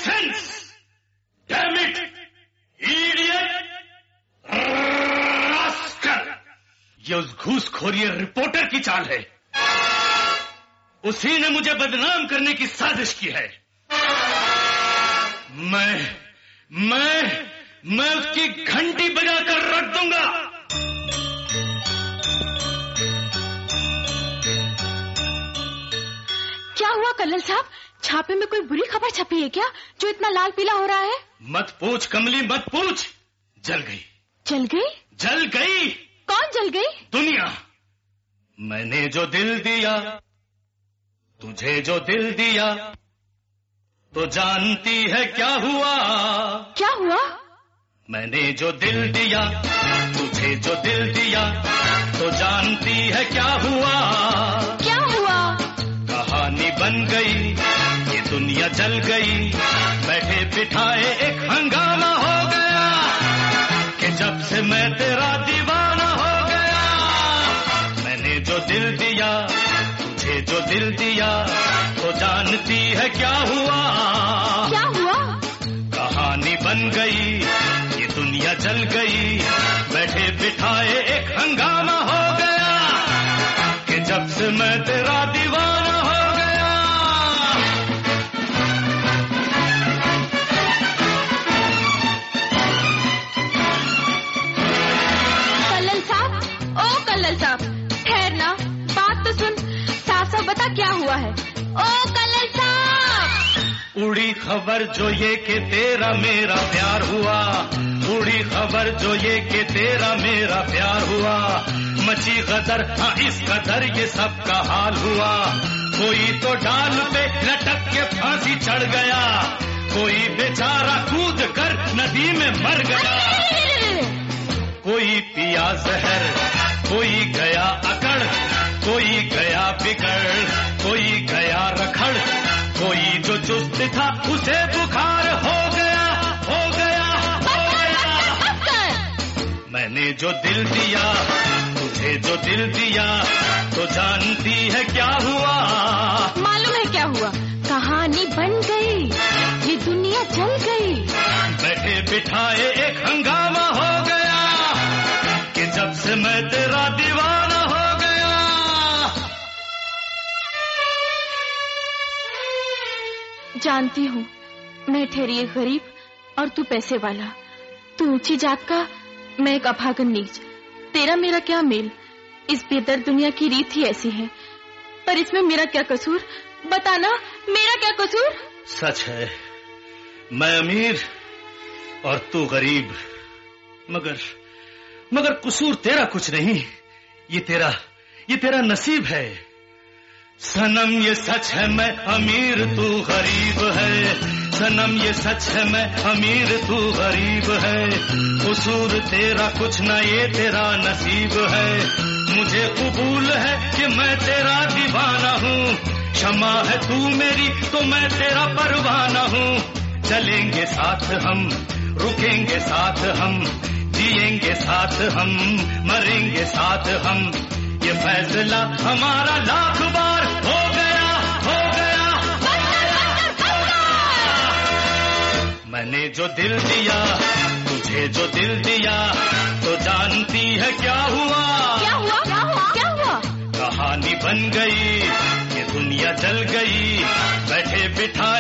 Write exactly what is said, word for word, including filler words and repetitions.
Sense, damn it, idiot, rascal. ये उस घूसखोरी रिपोर्टर की चाल है। उसी ने मुझे बदनाम करने की साजिश की है। मैं मैं मैं उसकी घंटी बजाकर रख दूंगा। क्या हुआ कल्नल साहब? छापे में कोई बुरी खबर छपी है क्या, जो इतना लाल पीला हो रहा है? मत पूछ कमली, मत पूछ। जल गई। जल गई? जल गई। कौन जल गई? दुनिया। मैंने जो दिल दिया, तुझे जो दिल दिया, तो जानती है क्या हुआ? क्या हुआ? मैंने जो दिल दिया, तुझे जो दिल दिया, तो जानती है क्या हुआ? क्या हुआ? कहानी बन गई, ये दुनिया जल गई, बैठे बिठाए एक हंगामा हो गया, कि जब से मैं तेरा दीवाना हो गया। मैंने जो दिल दिया, तुझे जो दिल दिया, तो जानती है क्या हुआ? क्या हुआ? कहानी बन गई, ये दुनिया जल गई, बैठे बिठाए एक हंगामा हो गया, कि जब से मैं तेरा दीवाना हो गया। कल्नल साहब, ओ कल्नल साहब, ठहरना, बात तो सुन। साफ साफ बता क्या हुआ है। ओ कल्नल साहब। उड़ी खबर जो ये कि तेरा मेरा प्यार हुआ, उड़ी खबर जो ये कि तेरा मेरा प्यार हुआ, मची गदर, हाँ इस कदर ये सब का हाल हुआ। कोई तो डाल पे लटक के फांसी चढ़ गया, कोई बेचारा कूद कर नदी में मर गया। कोई पिया जहर, कोई गया अकड़, कोई गया बिगड़, कोई गया रखड़, कोई जो चुस्त था उसे बुखार हो गया, हो गया, हो गया। मैंने जो दिल दिया, तुझे जो दिल दिया, तो जानती है क्या हुआ? मालूम है क्या हुआ। कहानी बन गई, ये दुनिया जल गई, बैठे बिठाए एक हंगामा हो गया, कि जब से मैं तेरा दीवाना हो गया। जानती हूँ मैं ठहरी एक गरीब और तू पैसे वाला, तू ऊंची जात का, मैं एक अभागन नीच। तेरा मेरा क्या मेल, इस बेदर्द दुनिया की रीत ही ऐसी है। पर इसमें मेरा क्या कसूर, बताना, मेरा क्या कसूर? सच है, मैं अमीर और तू गरीब, मगर मगर कसूर तेरा कुछ नहीं, ये तेरा ये तेरा नसीब है। सनम ये सच है मैं अमीर तू गरीब है, सनम ये सच है मैं अमीर तू गरीब है। कसूर तेरा कुछ ना, ये तेरा नसीब है। मुझे कबूल है कि मैं तेरा दीवाना हूँ, क्षमा है तू मेरी तो मैं तेरा परवाना हूँ। चलेंगे साथ हम, रुकेंगे साथ हम, जिएंगे साथ हम, मरेंगे साथ हम, ये फैसला हमारा लाख बार हो गया, हो गया, हो गया। मैंने जो दिल दिया, तुझे जो दिल दिया, तो जानती है क्या हुआ? क्या हुआ? क्या हुआ? क्या हुआ? कहानी बन गई, ये दुनिया जल गई, बैठे बिठा